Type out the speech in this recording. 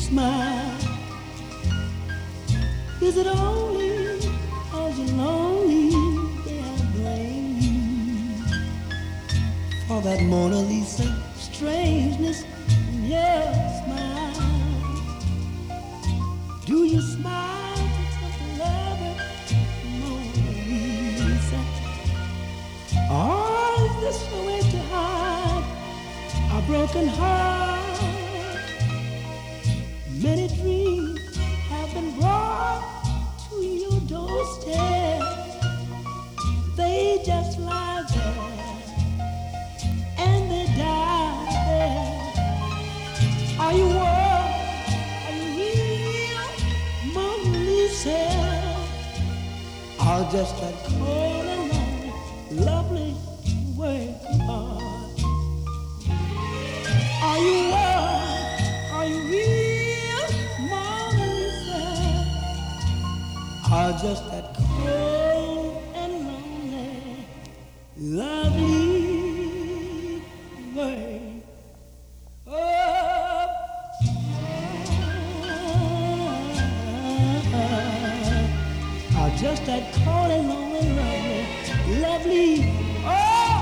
smile? Is it only 'cause you're lonely that I blame you for that Mona Lisa strangeness in your smile? Do you smile to love it, Mona Lisa? Or is this a way to hide a broken heart? Many dreams have been brought to your doorstep. They just lie there and they die there. Are you worried? Are you real, Mona Lisa? Or just that cold and lonely, lovely work heart? Are you worried? Are you real, Mona Lisa? Or just that cold and lonely, lovely work? Just that cold and lonely, lovely, lovely. Oh.